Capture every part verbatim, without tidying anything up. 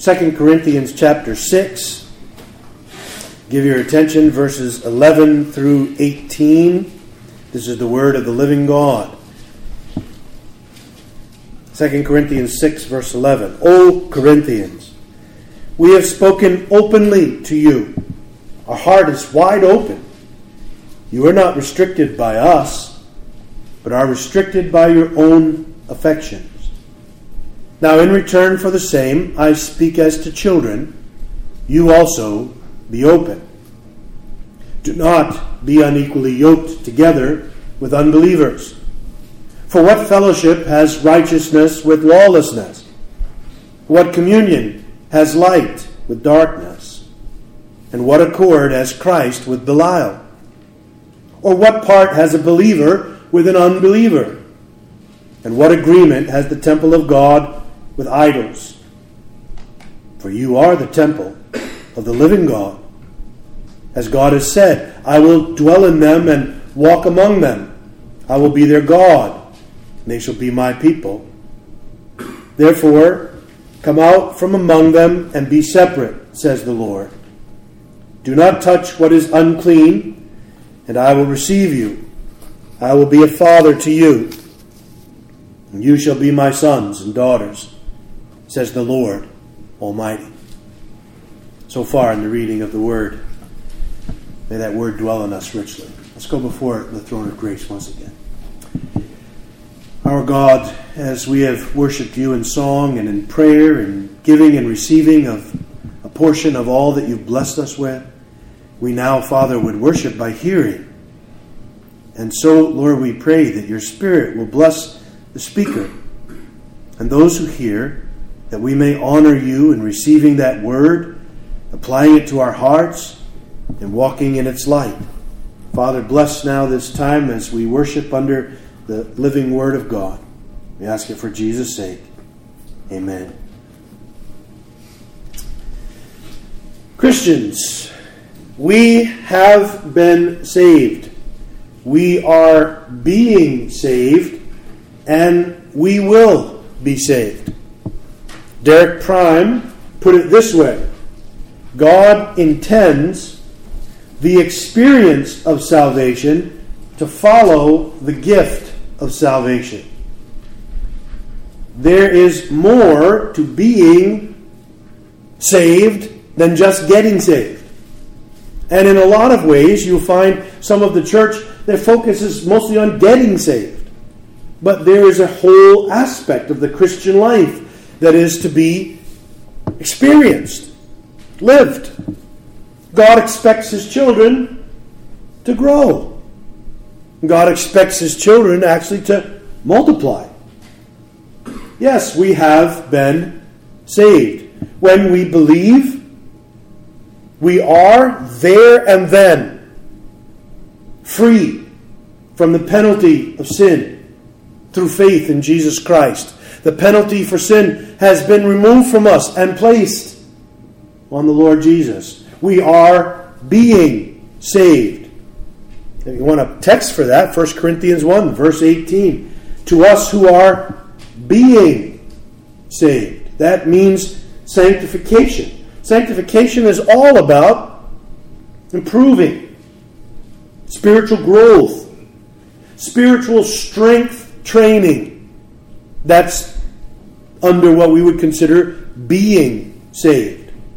Second Corinthians chapter six. Give your attention, verses eleven through eighteen. This is the word of the living God. Second Corinthians six, verse eleven. O Corinthians, we have spoken openly to you. Our heart is wide open. You are not restricted by us, but are restricted by your own affections. Now in return for the same, I speak as to children. You also be open. Do not be unequally yoked together with unbelievers. For what fellowship has righteousness with lawlessness? What communion has light with darkness? And what accord has Christ with Belial? Or what part has a believer with an unbeliever? And what agreement has the temple of God with idols? For you are the temple of the living God. As God has said, I will dwell in them and walk among them. I will be their God, and they shall be my people. Therefore, come out from among them and be separate, says the Lord. Do not touch what is unclean, and I will receive you. I will be a father to you, and you shall be my sons and daughters, says the Lord Almighty. So far in the reading of the word, may that word dwell in us richly. Let's go before the throne of grace once again. Our God, as we have worshipped you in song and in prayer and giving and receiving of a portion of all that you've blessed us with, we now, Father, would worship by hearing. And so, Lord, we pray that your Spirit will bless the speaker and those who hear, that we may honor you in receiving that word, applying it to our hearts, and walking in its light. Father, bless now this time as we worship under the living word of God. We ask it for Jesus' sake. Amen. Christians, we have been saved. We are being saved, and we will be saved. Derek Prime put it this way: God intends the experience of salvation to follow the gift of salvation. There is more to being saved than just getting saved. And in a lot of ways, you'll find some of the church, their focus is mostly on getting saved. But there is a whole aspect of the Christian life that is to be experienced, lived. God expects his children to grow. God expects his children actually to multiply. Yes, we have been saved. When we believe, we are there and then free from the penalty of sin through faith in Jesus Christ. The penalty for sin has been removed from us and placed on the Lord Jesus. We are being saved. If you want a text for that, First Corinthians one, verse eighteen. To us who are being saved. That means sanctification. Sanctification is all about improving, spiritual growth, spiritual strength training. That's under what we would consider being saved.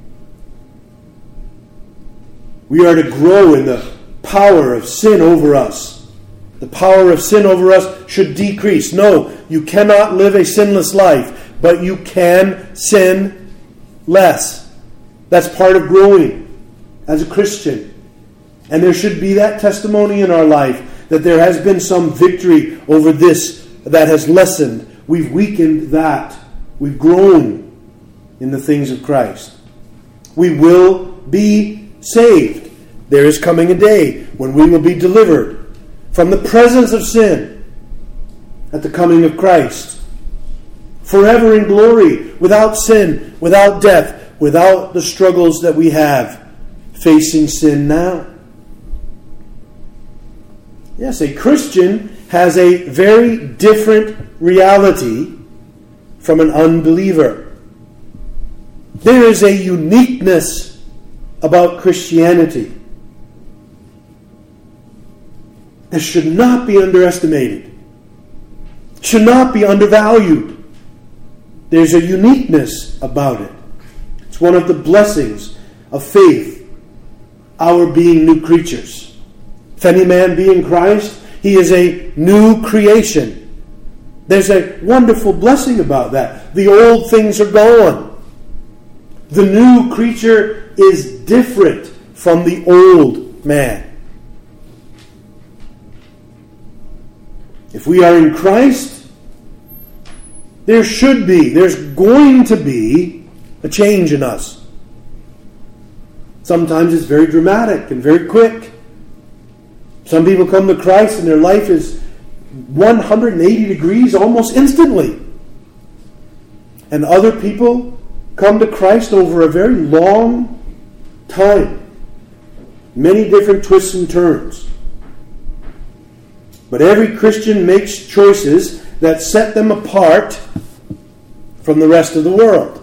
We are to grow in the power of sin over us. The power of sin over us should decrease. No, you cannot live a sinless life, but you can sin less. That's part of growing as a Christian. And there should be that testimony in our life that there has been some victory over this that has lessened. We've weakened that. We've grown in the things of Christ. We will be saved. There is coming a day when we will be delivered from the presence of sin at the coming of Christ. Forever in glory, without sin, without death, without the struggles that we have facing sin now. Yes, a Christian has a very different reality from an unbeliever. There is a uniqueness about Christianity that should not be underestimated, should not be undervalued. There's a uniqueness about it. It's one of the blessings of faith, our being new creatures. If any man be in Christ, he is a new creation. There's a wonderful blessing about that. The old things are gone. The new creature is different from the old man. If we are in Christ, there should be, there's going to be a change in us. Sometimes it's very dramatic and very quick. Some people come to Christ and their life is one hundred eighty degrees almost instantly. And other people come to Christ over a very long time. Many different twists and turns. But every Christian makes choices that set them apart from the rest of the world.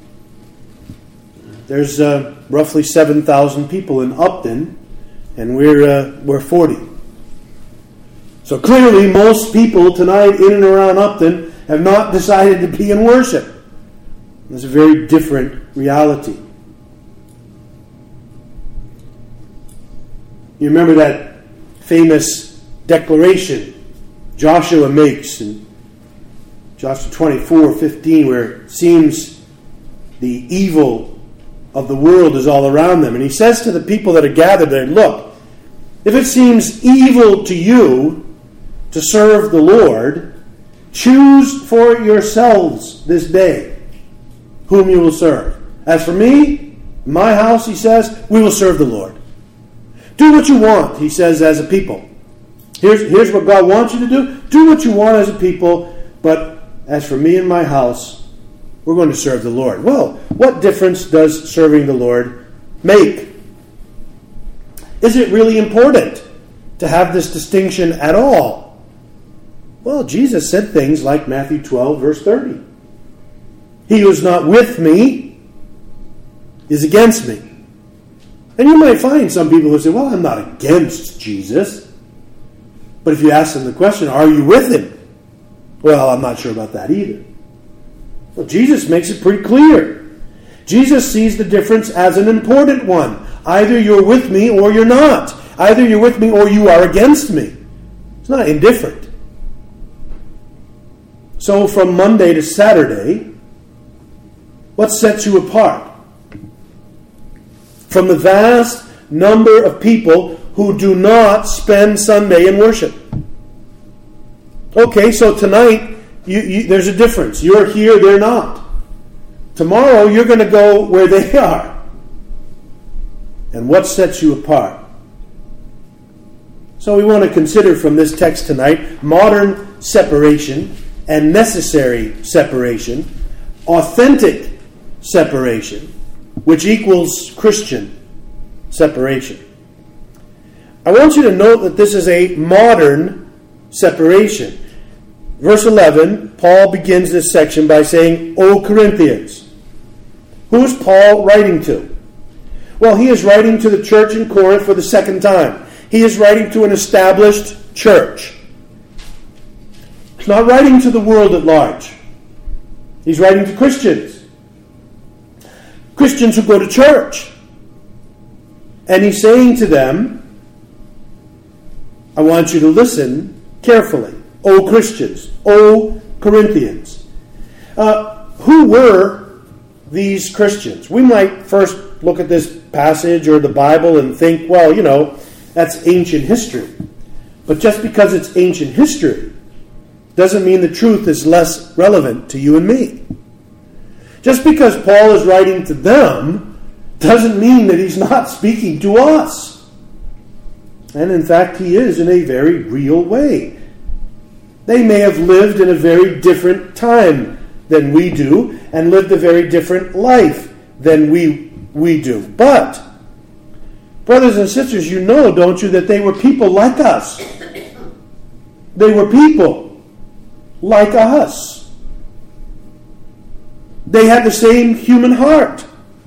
There's uh, roughly seven thousand people in Upton, and we're uh, we're forty. So clearly most people tonight in and around Upton have not decided to be in worship. It's a very different reality. You remember that famous declaration Joshua makes in Joshua twenty-four fifteen, where it seems the evil of the world is all around them. And he says to the people that are gathered there, look, if it seems evil to you to serve the Lord, choose for yourselves this day whom you will serve. As for me, my house, he says, we will serve the Lord. Do what you want, he says, as a people. Here's, here's what God wants you to do. Do what you want as a people, but as for me and my house, we're going to serve the Lord. Well, what difference does serving the Lord make? Is it really important to have this distinction at all? Well, Jesus said things like Matthew twelve, verse thirty. He who is not with me is against me. And you might find some people who say, well, I'm not against Jesus. But if you ask them the question, are you with him? Well, I'm not sure about that either. Well, Jesus makes it pretty clear. Jesus sees the difference as an important one. Either you're with me or you're not. Either you're with me or you are against me. It's not indifferent. So from Monday to Saturday, what sets you apart from the vast number of people who do not spend Sunday in worship? Okay, so tonight you, you, there's a difference. You're here, they're not. Tomorrow you're going to go where they are. And what sets you apart? So we want to consider from this text tonight modern separation and necessary separation, authentic separation, which equals Christian separation. I want you to note that this is a modern separation. Verse eleven, Paul begins this section by saying, O Corinthians. Who is Paul writing to? Well, he is writing to the church in Corinth for the second time. He is writing to an established church. He's not writing to the world at large. He's writing to Christians. Christians who go to church. And he's saying to them, I want you to listen carefully. O Christians, O Corinthians. Uh, who were these Christians? We might first look at this passage or the Bible and think, well, you know, that's ancient history. But just because it's ancient history doesn't mean the truth is less relevant to you and me. Just because Paul is writing to them doesn't mean that he's not speaking to us. And in fact, he is in a very real way. They may have lived in a very different time than we do and lived a very different life than we, we do. But, brothers and sisters, you know, don't you, that they were people like us. They were people like us. They had the same human heart.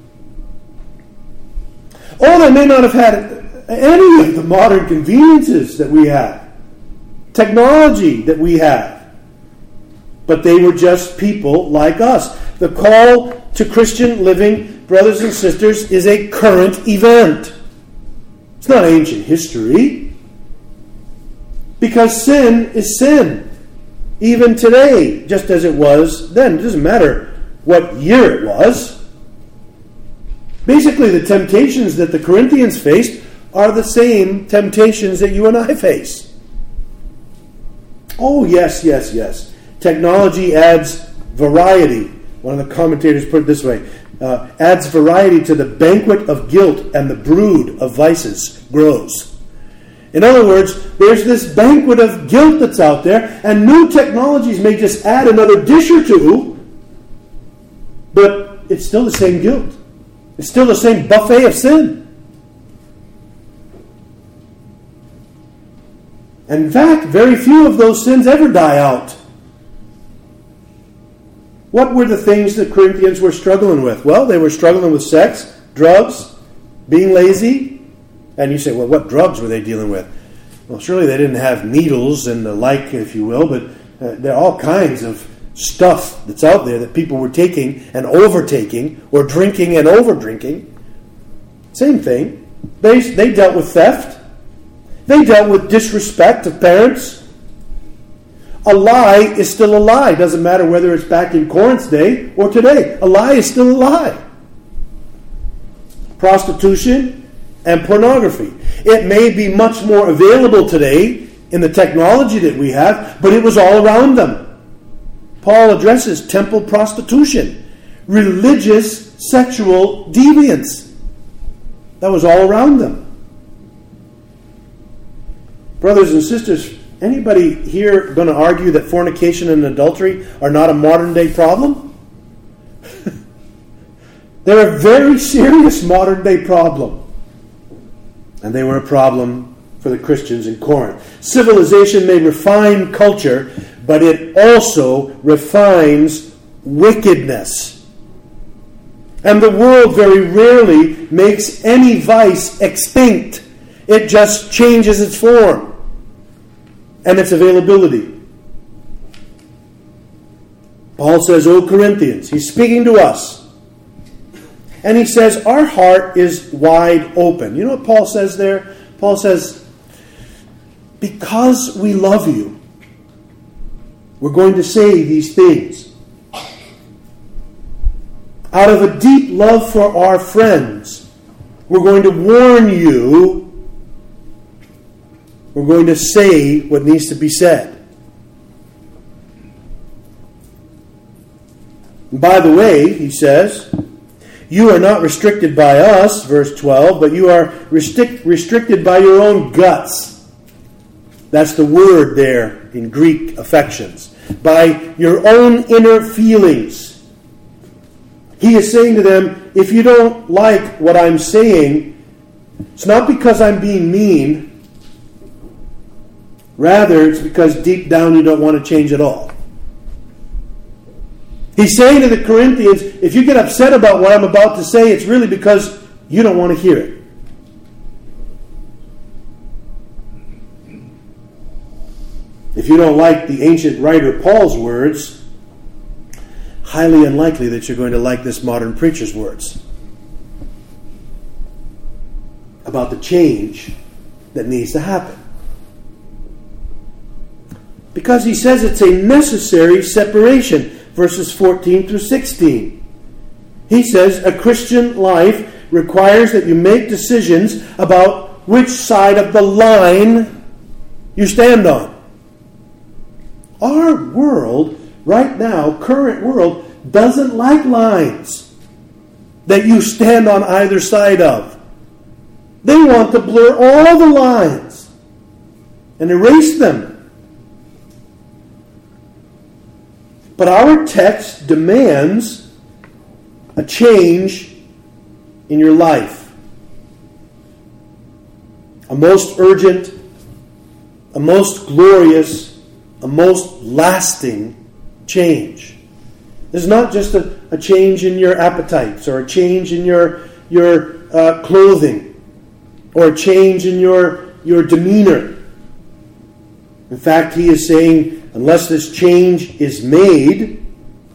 Oh, they may not have had any of the modern conveniences that we have, technology that we have, but they were just people like us. The call to Christian living, brothers and sisters, is a current event. It's not ancient history. Because sin is sin. Even today, just as it was then. It doesn't matter what year it was. Basically, the temptations that the Corinthians faced are the same temptations that you and I face. Oh, yes, yes, yes. Technology adds variety. One of the commentators put it this way. Uh, adds variety to the banquet of guilt, and the brood of vices grows. In other words, there's this banquet of guilt that's out there, and new technologies may just add another dish or two, but it's still the same guilt. It's still the same buffet of sin. And in fact, very few of those sins ever die out. What were the things that Corinthians were struggling with? Well, they were struggling with sex, drugs, being lazy. And you say, well, what drugs were they dealing with? Well, surely they didn't have needles and the like, if you will, but uh, there are all kinds of stuff that's out there that people were taking and overtaking, or drinking and over-drinking. Same thing. They, they dealt with theft. They dealt with disrespect of parents. A lie is still a lie. Doesn't matter whether it's back in Corinth's day or today. A lie is still a lie. Prostitution and pornography. It may be much more available today in the technology that we have, but it was all around them. Paul addresses temple prostitution, religious sexual deviance. That was all around them. Brothers and sisters, anybody here going to argue that fornication and adultery are not a modern day problem? They're a very serious modern day problem. And they were a problem for the Christians in Corinth. Civilization may refine culture, but it also refines wickedness. And the world very rarely makes any vice extinct. It just changes its form and its availability. Paul says, O Corinthians, he's speaking to us. And he says, our heart is wide open. You know what Paul says there? Paul says, because we love you, we're going to say these things. Out of a deep love for our friends, we're going to warn you. We're going to say what needs to be said. And by the way, he says, you are not restricted by us, verse twelve, but you are restric- restricted by your own guts. That's the word there in Greek, affections. By your own inner feelings. He is saying to them, if you don't like what I'm saying, it's not because I'm being mean. Rather, it's because deep down you don't want to change at all. He's saying to the Corinthians, if you get upset about what I'm about to say, it's really because you don't want to hear it. If you don't like the ancient writer Paul's words, highly unlikely that you're going to like this modern preacher's words about the change that needs to happen. Because he says it's a necessary separation. Verses fourteen through sixteen. He says a Christian life requires that you make decisions about which side of the line you stand on. Our world, right now, current world, doesn't like lines that you stand on either side of. They want to blur all the lines and erase them. But our text demands a change in your life. A most urgent, a most glorious, a most lasting change. This is not just a, a change in your appetites, or a change in your your uh, clothing, or a change in your, your demeanor. In fact, he is saying, unless this change is made,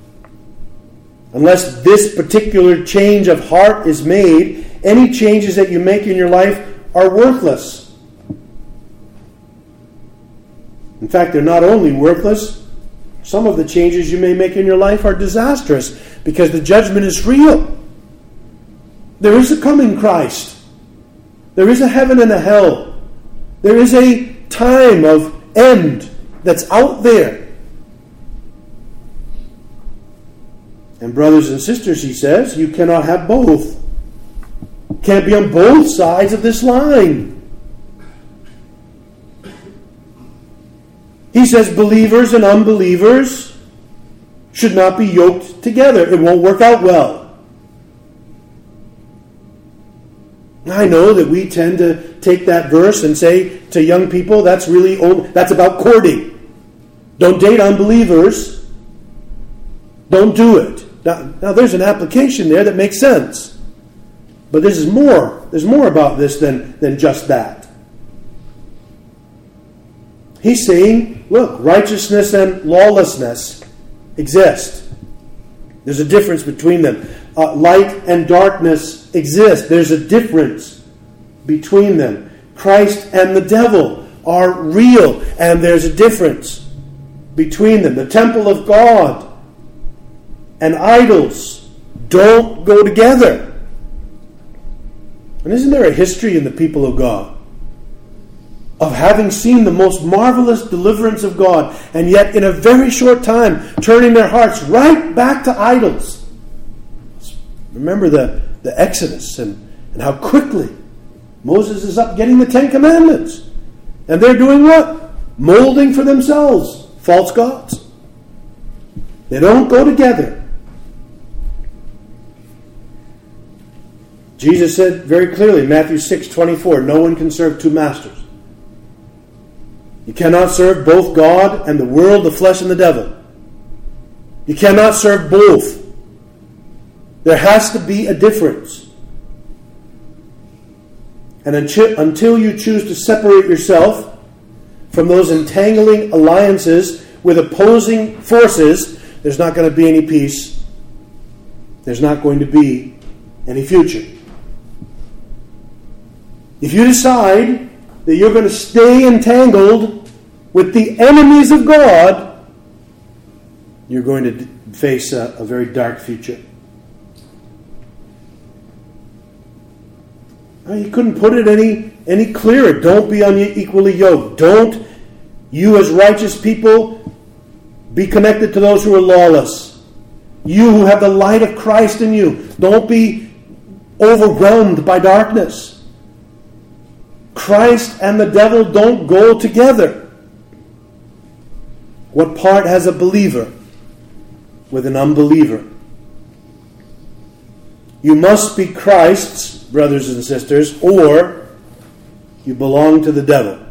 unless this particular change of heart is made, any changes that you make in your life are worthless. In fact, they're not only worthless, some of the changes you may make in your life are disastrous because the judgment is real. There is a coming Christ. There is a heaven and a hell. There is a time of end that's out there. And brothers and sisters, he says, you cannot have both. Can't be on both sides of this line. He says believers and unbelievers should not be yoked together. It won't work out well. I know that we tend to take that verse and say to young people, that's really old, that's about courting. Don't date unbelievers. Don't do it. Now, now there's an application there that makes sense. But this is more. There's more about this than, than just that. He's saying, look, righteousness and lawlessness exist. There's a difference between them. Uh, light and darkness exist. There's a difference between them. Christ and the devil are real, and there's a difference between them. The temple of God and idols don't go together. And isn't there a history in the people of God of having seen the most marvelous deliverance of God, and yet in a very short time turning their hearts right back to idols? Remember the, the Exodus and, and how quickly Moses is up getting the Ten Commandments. And they're doing what? Molding for themselves false gods. They don't go together. Jesus said very clearly, Matthew six twenty-four, no one can serve two masters. You cannot serve both God and the world, the flesh and the devil. You cannot serve both. There has to be a difference. And until you choose to separate yourself from those entangling alliances with opposing forces, there's not going to be any peace. There's not going to be any future. If you decide that you're going to stay entangled with the enemies of God, you're going to face a, a very dark future. You couldn't put it any, any clearer. Don't be unequally yoked. Don't, you as righteous people, be connected to those who are lawless. You who have the light of Christ in you, don't be overwhelmed by darkness. Christ and the devil don't go together. What part has a believer with an unbeliever? You must be Christ's, brothers and sisters, or you belong to the devil.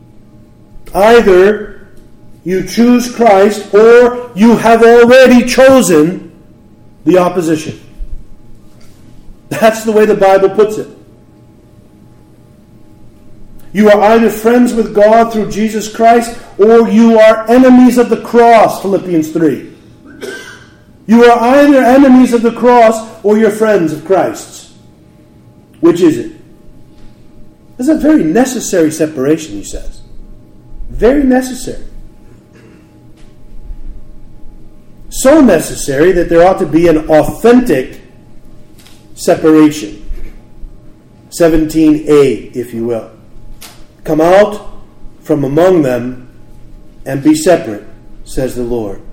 Either you choose Christ or you have already chosen the opposition. That's the way the Bible puts it. You are either friends with God through Jesus Christ or you are enemies of the cross, Philippians three. You are either enemies of the cross or you're friends of Christ's. Which is it? This is a very necessary separation, he says. Very necessary. So necessary that there ought to be an authentic separation. seventeen a, if you will. Come out from among them and be separate, says the Lord.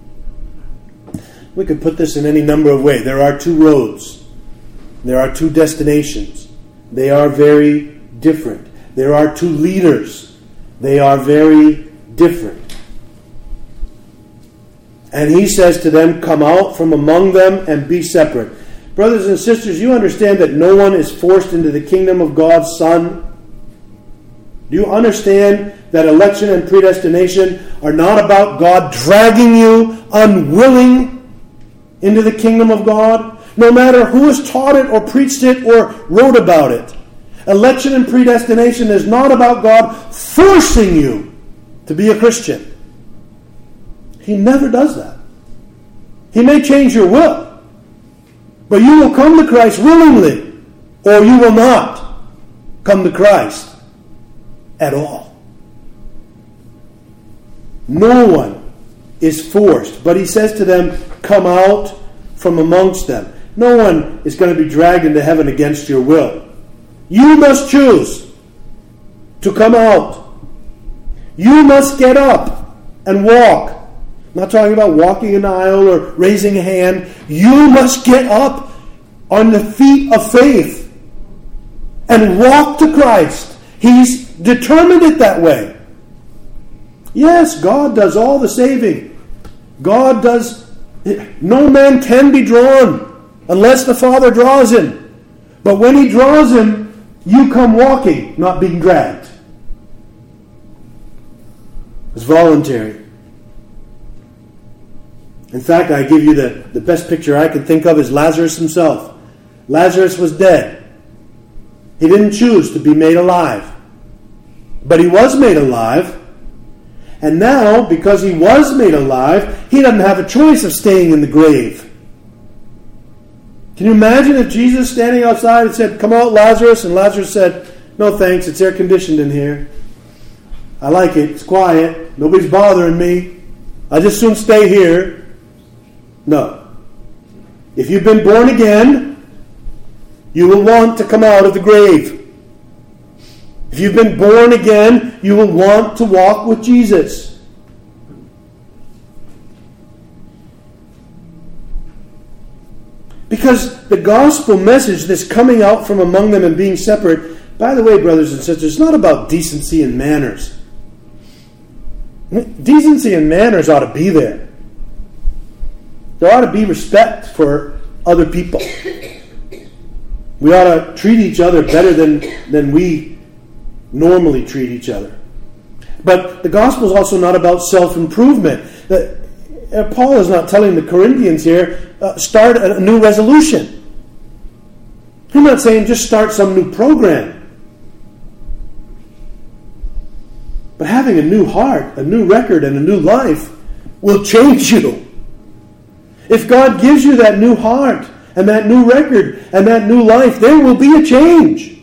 We could put this in any number of ways. There are two roads. There are two destinations. They are very different. There are two leaders. They are very different. And he says to them, come out from among them and be separate. Brothers and sisters, you understand that no one is forced into the kingdom of God's Son? Do you understand that election and predestination are not about God dragging you unwilling into the kingdom of God, no matter who has taught it or preached it or wrote about it. Election and predestination is not about God forcing you to be a Christian. He never does that. He may change your will, but you will come to Christ willingly, or you will not come to Christ at all. No one is forced, but he says to them, come out from amongst them. No one is going to be dragged into heaven against your will. You must choose to come out. You must get up and walk. I'm not talking about walking in the aisle or raising a hand. You must get up on the feet of faith and walk to Christ. He's determined it that way. Yes, God does all the saving. God does. No man can be drawn unless the Father draws him. But when He draws him, you come walking, not being dragged. It's voluntary. In fact, I give you the, the best picture I can think of is Lazarus himself. Lazarus was dead. He didn't choose to be made alive. But he was made alive. And now, because he was made alive, he doesn't have a choice of staying in the grave. Can you imagine if Jesus standing outside and said, come out, Lazarus, and Lazarus said, no thanks, it's air conditioned in here. I like it, it's quiet, nobody's bothering me. I'll just soon stay here. No. If you've been born again, you will want to come out of the grave. If you've been born again, you will want to walk with Jesus. Because the gospel message, this coming out from among them and being separate, by the way, brothers and sisters, it's not about decency and manners. Decency and manners ought to be there. There ought to be respect for other people. We ought to treat each other better than, than we normally treat each other. But the gospel is also not about self-improvement. Uh, Paul is not telling the Corinthians here, uh, start a new resolution. He's not saying just start some new program. But having a new heart, a new record, and a new life will change you. If God gives you that new heart, and that new record, and that new life, there will be a change.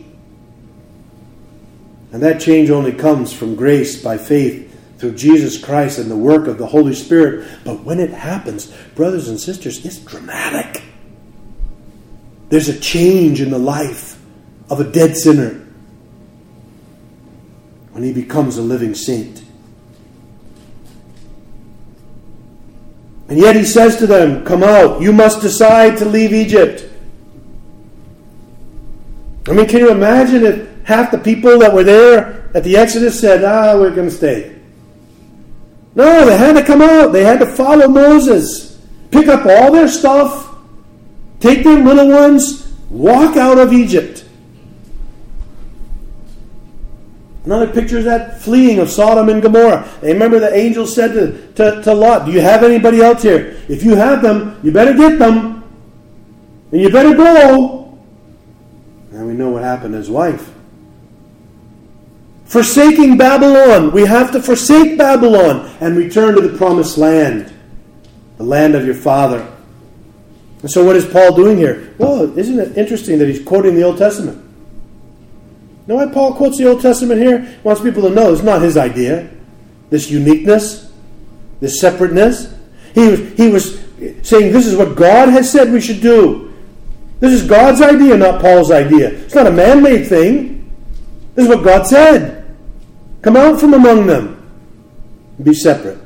And that change only comes from grace by faith through Jesus Christ and the work of the Holy Spirit. But when it happens, brothers and sisters, it's dramatic. There's a change in the life of a dead sinner when he becomes a living saint. And yet he says to them, come out, you must decide to leave Egypt. I mean, can you imagine if half the people that were there at the Exodus said, ah, we're going to stay. No, they had to come out. They had to follow Moses. Pick up all their stuff. Take their little ones. Walk out of Egypt. Another picture is that fleeing of Sodom and Gomorrah. And remember the angel said to, to, to Lot, do you have anybody else here? If you have them, you better get them. And you better go. And we know what happened to his wife. Forsaking Babylon. We have to forsake Babylon and return to the promised land. The land of your father. And so what is Paul doing here? Well, isn't it interesting that he's quoting the Old Testament? You know why Paul quotes the Old Testament here? He wants people to know it's not his idea. This uniqueness. This separateness. He was, he was saying this is what God has said we should do. This is God's idea, not Paul's idea. It's not a man-made thing. This is what God said. Come out from among them. Be separate.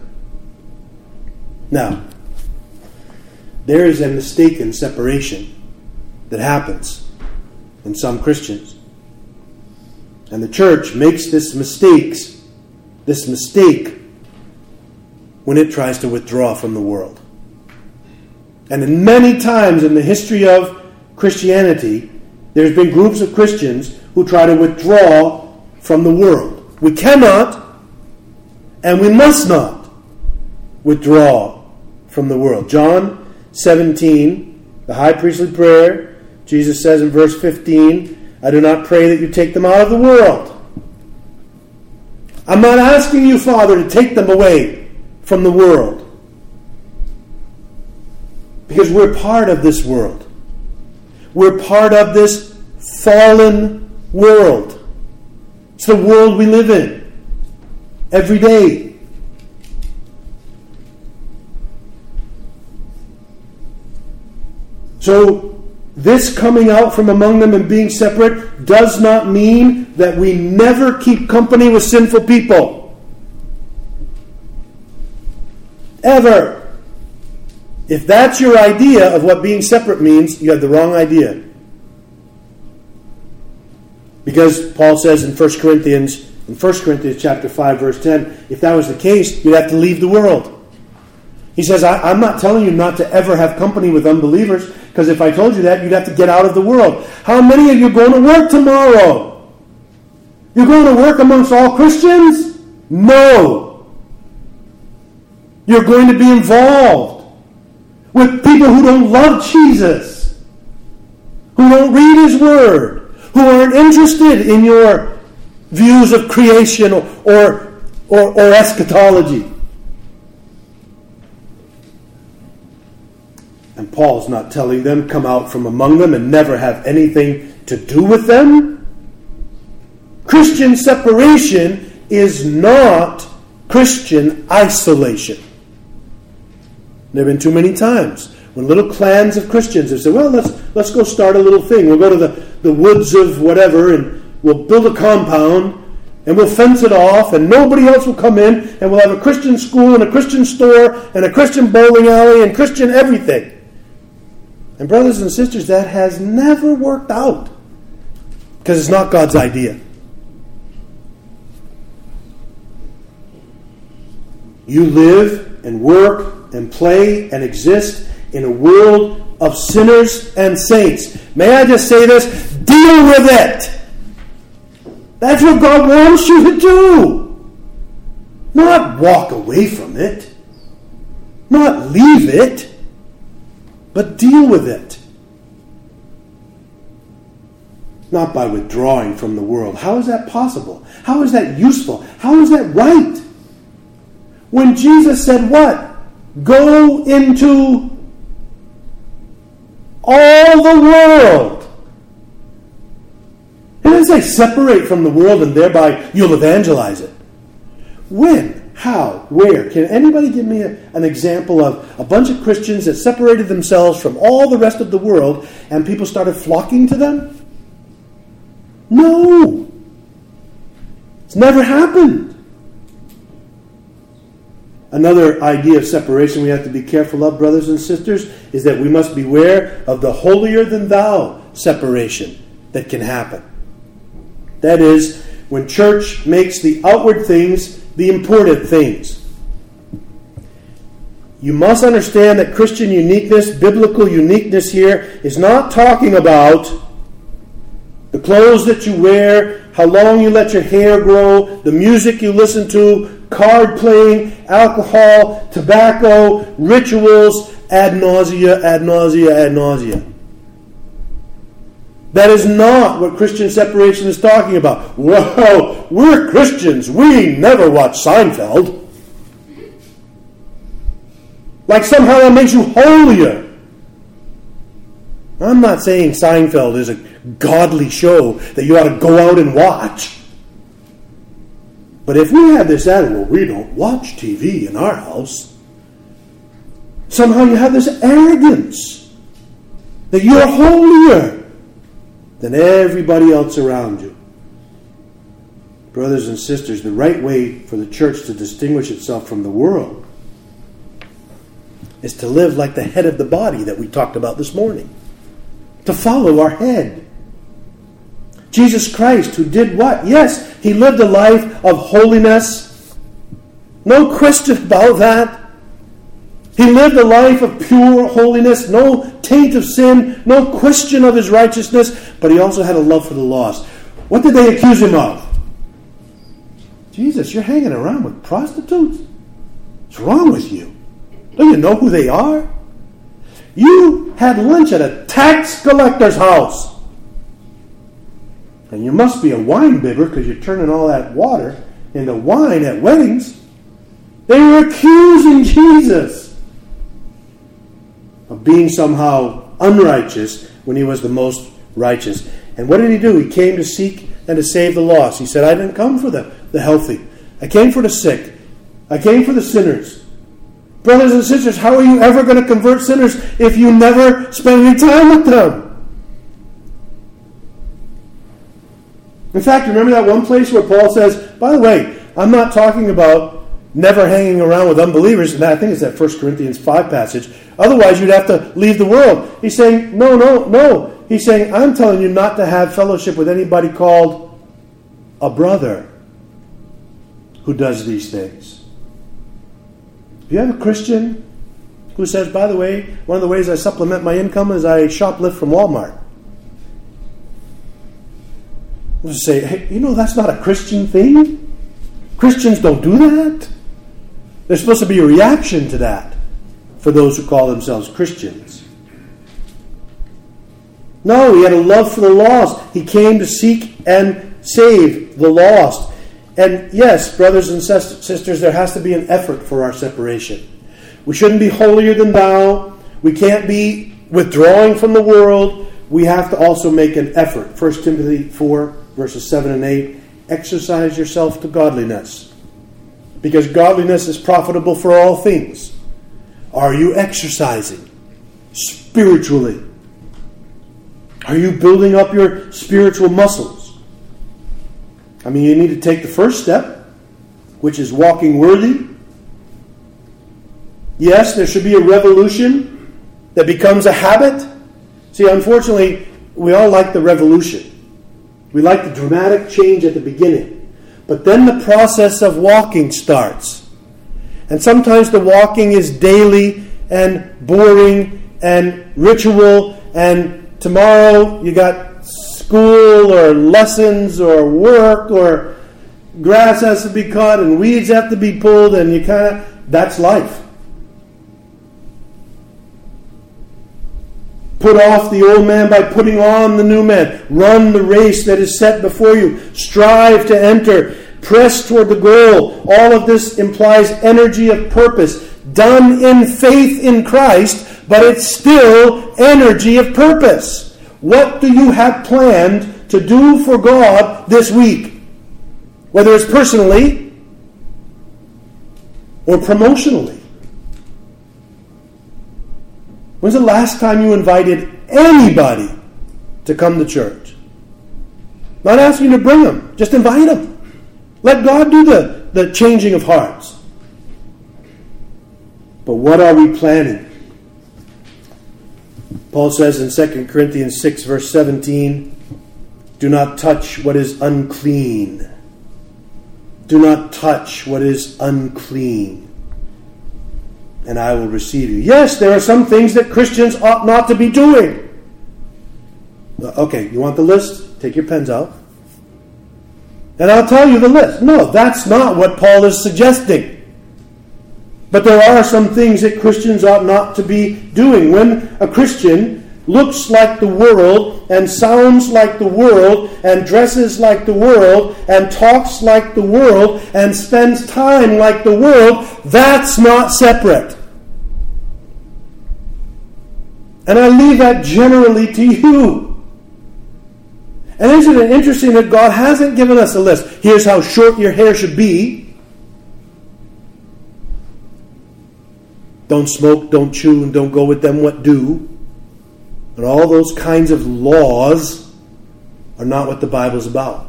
Now, there is a mistaken separation that happens in some Christians. And the church makes this mistakes, this mistake when it tries to withdraw from the world. And in many times in the history of Christianity, there's been groups of Christians who try to withdraw from the world. We cannot and we must not withdraw from the world. John seventeen, the high priestly prayer, Jesus says in verse fifteen, I do not pray that you take them out of the world. I'm not asking you, Father, to take them away from the world. Because we're part of this world. We're part of this fallen world. It's the world we live in every day. So, this coming out from among them and being separate does not mean that we never keep company with sinful people. Ever. If that's your idea of what being separate means, you have the wrong idea. Because Paul says in First Corinthians, in First Corinthians chapter five, verse ten, if that was the case, you'd have to leave the world. He says, I, I'm not telling you not to ever have company with unbelievers, because if I told you that, you'd have to get out of the world. How many of you are going to work tomorrow? You're going to work amongst all Christians? No. You're going to be involved with people who don't love Jesus, who don't read His Word, who aren't interested in your views of creation or, or, or, or eschatology. And Paul's not telling them, come out from among them and never have anything to do with them. Christian separation is not Christian isolation. There have been too many times when little clans of Christians have said, well, let's let's go start a little thing. We'll go to the, the woods of whatever and we'll build a compound and we'll fence it off and nobody else will come in and we'll have a Christian school and a Christian store and a Christian bowling alley and Christian everything. And brothers and sisters, that has never worked out because it's not God's idea. You live and work and play and exist in a world of sinners and saints. May I just say this? Deal with it. That's what God wants you to do. Not walk away from it. Not leave it. But deal with it. Not by withdrawing from the world. How is that possible? How is that useful? How is that right? When Jesus said what? Go into all the world. He didn't say separate from the world and thereby you'll evangelize it. When? How? Where? Can anybody give me a, an example of a bunch of Christians that separated themselves from all the rest of the world and people started flocking to them? No. It's never happened. Another idea of separation we have to be careful of, brothers and sisters, is that we must beware of the holier-than-thou separation that can happen. That is, when church makes the outward things the important things. You must understand that Christian uniqueness, biblical uniqueness here, is not talking about the clothes that you wear, how long you let your hair grow, the music you listen to, card playing, alcohol, tobacco, rituals, ad nausea, ad nausea, ad nausea. That is not what Christian separation is talking about. Well, we're Christians. We never watch Seinfeld. Like somehow that makes you holier. I'm not saying Seinfeld is a godly show that you ought to go out and watch. But if we have this attitude, well, we don't watch T V in our house, somehow you have this arrogance that you're holier than everybody else around you. Brothers and sisters, the right way for the church to distinguish itself from the world is to live like the head of the body that we talked about this morning. To follow our head. Jesus Christ, who did what? Yes, He lived a life of holiness. No question about that. He lived a life of pure holiness, no taint of sin, no question of His righteousness, but He also had a love for the lost. What did they accuse Him of? Jesus, you're hanging around with prostitutes? What's wrong with you? Don't you know who they are? You had lunch at a tax collector's house. And you must be a wine bibber because you're turning all that water into wine at weddings. They were accusing Jesus of being somehow unrighteous when he was the most righteous. And what did he do? He came to seek and to save the lost. He said, I didn't come for the, the healthy. I came for the sick. I came for the sinners. Brothers and sisters, how are you ever going to convert sinners if you never spend any time with them? In fact, remember that one place where Paul says, by the way, I'm not talking about never hanging around with unbelievers, and I think it's that First Corinthians five passage. Otherwise, you'd have to leave the world. He's saying, no, no, no. He's saying, I'm telling you not to have fellowship with anybody called a brother who does these things. If you have a Christian who says, by the way, one of the ways I supplement my income is I shoplift from Walmart. I'll just say, hey, you know that's not a Christian thing? Christians don't do that. There's supposed to be a reaction to that for those who call themselves Christians. No, he had a love for the lost. He came to seek and save the lost. And yes, brothers and sisters, there has to be an effort for our separation. We shouldn't be holier than thou. We can't be withdrawing from the world. We have to also make an effort. First Timothy four, verses seven and eight. Exercise yourself to godliness, because godliness is profitable for all things. Are you exercising spiritually? Are you building up your spiritual muscles? I mean, you need to take the first step, which is walking worthy. Yes, there should be a revolution that becomes a habit. See, unfortunately, we all like the revolution. We like the dramatic change at the beginning. But then the process of walking starts. And sometimes the walking is daily and boring and ritual, and tomorrow you got school or lessons or work or grass has to be cut and weeds have to be pulled, and you kind of, that's life. Put off the old man by putting on the new man. Run the race that is set before you. Strive to enter. Press toward the goal. All of this implies energy of purpose, done in faith in Christ, but it's still energy of purpose. What do you have planned to do for God this week? Whether it's personally or promotionally. When's the last time you invited anybody to come to church? Not asking you to bring them. Just invite them. Let God do the, the changing of hearts. But what are we planning? Paul says in Second Corinthians six, verse seventeen, do not touch what is unclean. Do not touch what is unclean, and I will receive you. Yes, there are some things that Christians ought not to be doing. Okay, you want the list? Take your pens out. And I'll tell you the list. No, that's not what Paul is suggesting. But there are some things that Christians ought not to be doing. When a Christian looks like the world and sounds like the world and dresses like the world and talks like the world and spends time like the world, that's not separate. And I leave that generally to you. And isn't it interesting that God hasn't given us a list? Here's how short your hair should be. Don't smoke, don't chew, and don't go with them what do. And all those kinds of laws are not what the Bible's about.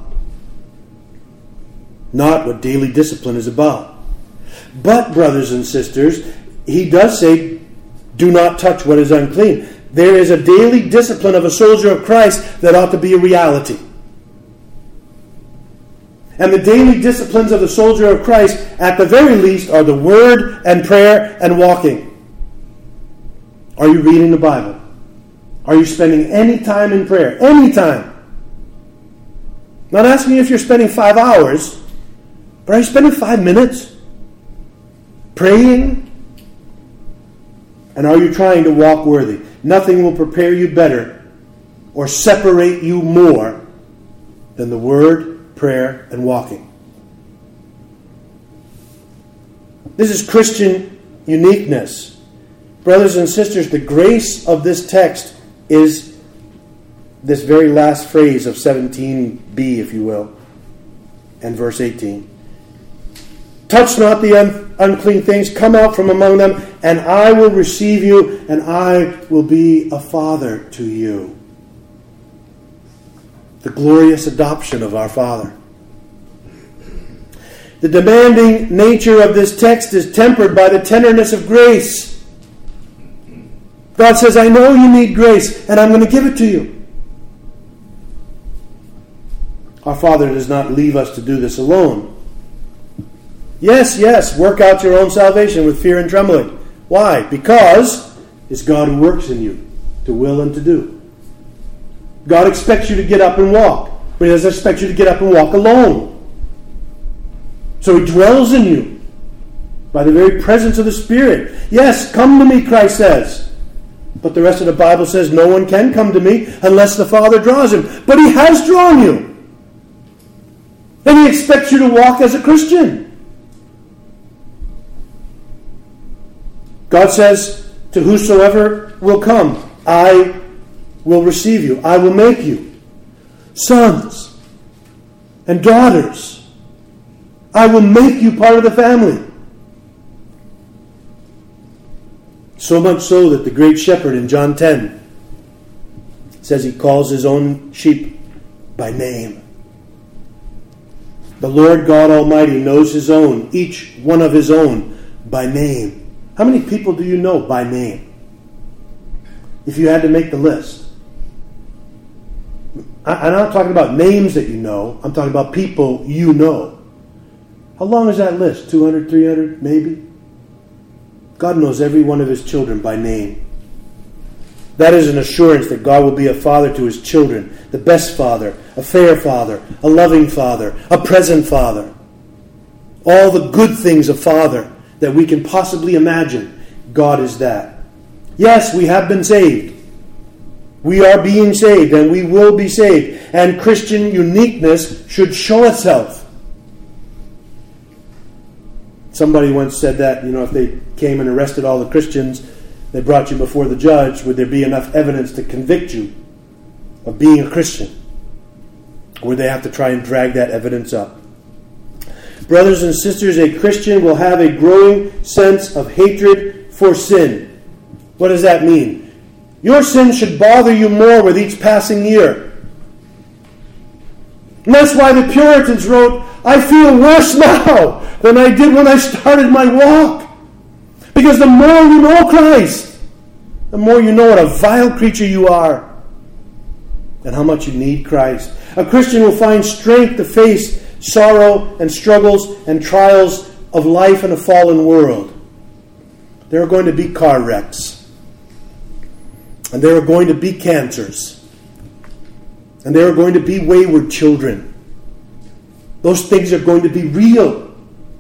Not what daily discipline is about. But, brothers and sisters, he does say, do not touch what is unclean. There is a daily discipline of a soldier of Christ that ought to be a reality. And the daily disciplines of the soldier of Christ, at the very least, are the word and prayer and walking. Are you reading the Bible? Are you spending any time in prayer? Any time. Not asking you if you're spending five hours, but are you spending five minutes praying? And are you trying to walk worthy? Nothing will prepare you better or separate you more than the Word, prayer, and walking. This is Christian uniqueness. Brothers and sisters, the grace of this text is this very last phrase of seventeen b, if you will, and verse eighteen. Touch not the un- unclean things, come out from among them, and I will receive you, and I will be a father to you. The glorious adoption of our Father. The demanding nature of this text is tempered by the tenderness of grace. God says, I know you need grace, and I'm going to give it to you. Our Father does not leave us to do this alone. Yes, yes, work out your own salvation with fear and trembling. Why? Because it's God who works in you, to will and to do. God expects you to get up and walk, but He doesn't expect you to get up and walk alone. So He dwells in you by the very presence of the Spirit. Yes, come to me, Christ says. But the rest of the Bible says no one can come to me unless the Father draws him. But He has drawn you. And He expects you to walk as a Christian. God says, to whosoever will come, I will receive you. I will make you sons and daughters. I will make you part of the family. So much so that the great shepherd in John ten says He calls His own sheep by name. The Lord God Almighty knows His own, each one of His own, by name. How many people do you know by name? If you had to make the list. I'm not talking about names that you know. I'm talking about people you know. How long is that list? two hundred, three hundred, maybe? God knows every one of His children by name. That is an assurance that God will be a father to His children. The best father, a fair father, a loving father, a present father. All the good things of Father that we can possibly imagine, God is that. Yes, we have been saved. We are being saved, and we will be saved. And Christian uniqueness should show itself. Somebody once said that, you know, if they came and arrested all the Christians, they brought you before the judge, would there be enough evidence to convict you of being a Christian? Or would they have to try and drag that evidence up? Brothers and sisters, a Christian will have a growing sense of hatred for sin. What does that mean? Your sin should bother you more with each passing year. And that's why the Puritans wrote, I feel worse now than I did when I started my walk. Because the more you know Christ, the more you know what a vile creature you are and how much you need Christ. A Christian will find strength to face sorrow and struggles and trials of life in a fallen world. There are going to be car wrecks. And there are going to be cancers. And there are going to be wayward children. Those things are going to be real.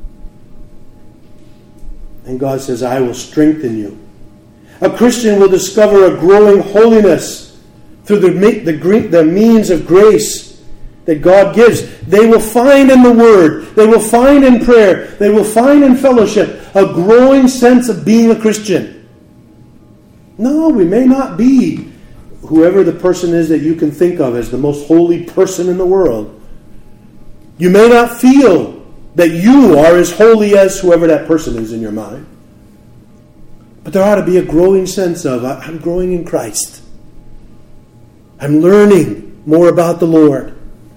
And God says, I will strengthen you. A Christian will discover a growing holiness through the, the, the means of grace that God gives. They will find in the Word, they will find in prayer, they will find in fellowship a growing sense of being a Christian. No, we may not be whoever the person is that you can think of as the most holy person in the world. You may not feel that you are as holy as whoever that person is in your mind. But there ought to be a growing sense of, I'm growing in Christ. I'm learning more about the Lord.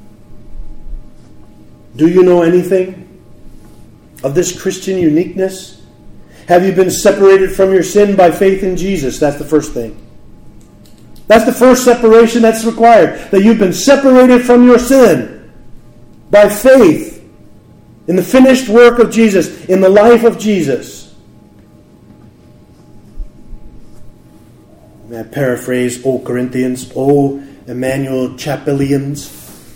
Do you know anything of this Christian uniqueness? Have you been separated from your sin by faith in Jesus? That's the first thing. That's the first separation that's required. That you've been separated from your sin by faith in the finished work of Jesus, in the life of Jesus. May I paraphrase, O Corinthians, O Emmanuel Chapelians,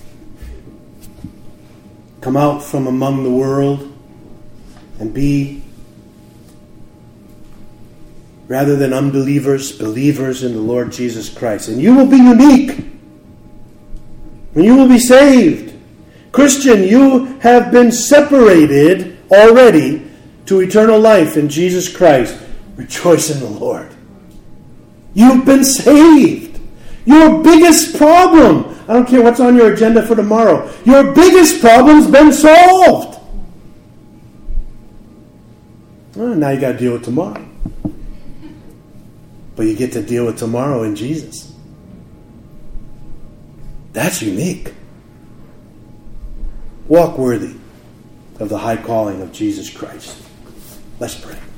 come out from among the world and be rather than unbelievers, believers in the Lord Jesus Christ. And you will be unique. And you will be saved. Christian, you have been separated already to eternal life in Jesus Christ. Rejoice in the Lord. You've been saved. Your biggest problem, I don't care what's on your agenda for tomorrow, your biggest problem's been solved. Well, now you got to deal with tomorrow. But you get to deal with tomorrow in Jesus. That's unique. Walk worthy of the high calling of Jesus Christ. Let's pray.